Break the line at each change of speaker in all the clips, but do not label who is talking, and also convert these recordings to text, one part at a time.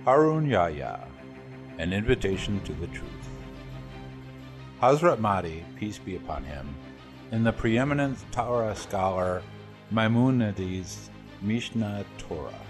Harun Yahya, An Invitation to the Truth. Hazrat Mahdi, peace be upon him, in the preeminent Torah scholar Maimonides' Mishneh Torah.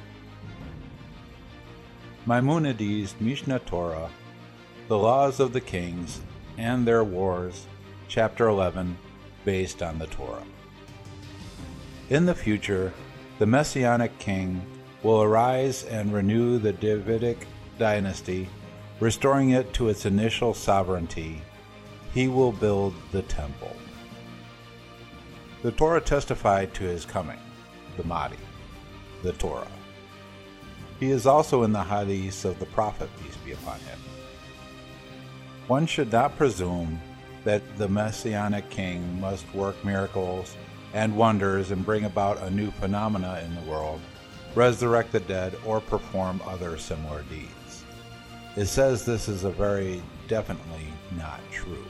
Maimonides' Mishneh Torah, The Laws of the Kings and Their Wars, Chapter 11, based on the Torah. In the future, the Messianic king will arise and renew the Davidic dynasty, restoring it to its initial sovereignty. He will build the temple. The Torah testified to his coming, the Mahdi, the Torah. He is also in the hadiths of the Prophet, peace be upon him. One should not presume that the Messianic king must work miracles and wonders and bring about a new phenomena in the world, resurrect the dead, or perform other similar deeds. It says this is very definitely not true.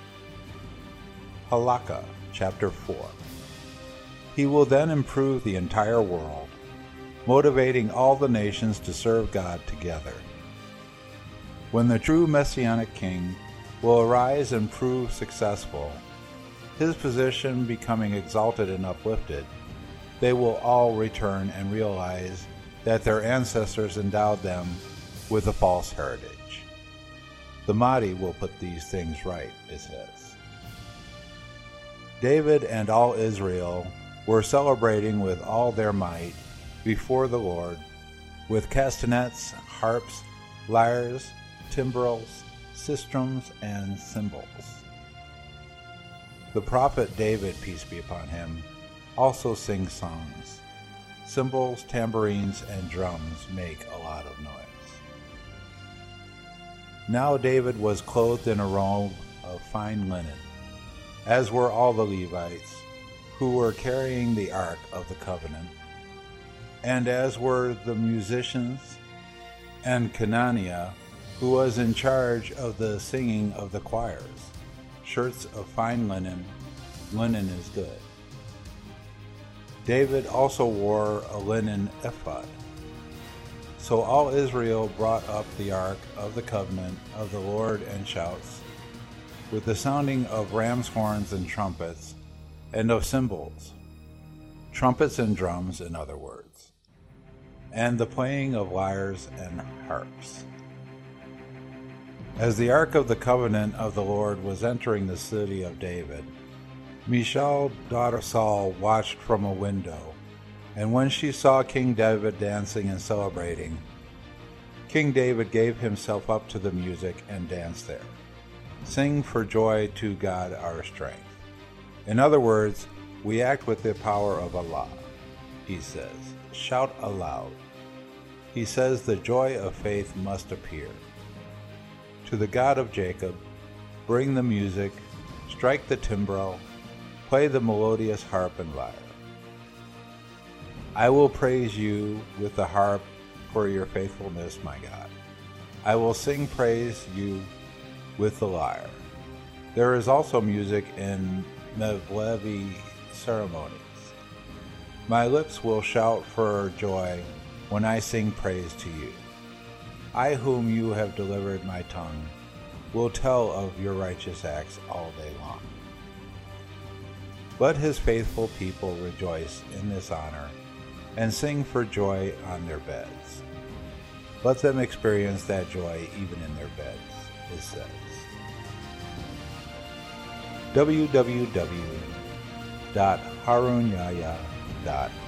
Halakha, Chapter 4. He will then improve the entire world, motivating all the nations to serve God together. When the true Messianic king will arise and prove successful, his position becoming exalted and uplifted, they will all return and realize that their ancestors endowed them with a false heritage. The Mahdi will put these things right, it says. David and all Israel were celebrating with all their might before the Lord, with castanets, harps, lyres, timbrels, sistrums, and cymbals. The prophet David, peace be upon him, also sings songs. Cymbals, tambourines, and drums make a lot of noise. Now David was clothed in a robe of fine linen, as were all the Levites, who were carrying the Ark of the Covenant, and as were the musicians, and Kenaniah, who was in charge of the singing of the choirs. Shirts of fine linen, linen is good. David also wore a linen ephod. So all Israel brought up the Ark of the Covenant of the Lord and shouts, with the sounding of ram's horns and trumpets, and of cymbals, trumpets and drums, in other words, and the playing of lyres and harps. As the Ark of the Covenant of the Lord was entering the city of David, Michal, daughter Saul, watched from a window, and when she saw King David dancing and celebrating, King David gave himself up to the music and danced there. Sing for joy to God our strength. In other words, we act with the power of Allah, he says. Shout aloud. He says the joy of faith must appear. To the God of Jacob, bring the music, strike the timbrel, play the melodious harp and lyre. I will praise you with the harp for your faithfulness, my God. I will sing praise you with the lyre. There is also music in Mevlevi ceremonies. My lips will shout for joy when I sing praise to you. I whom you have delivered my tongue will tell of your righteous acts all day long. Let his faithful people rejoice in this honor and sing for joy on their beds. Let them experience that joy even in their beds, it says. www.harunyahya.com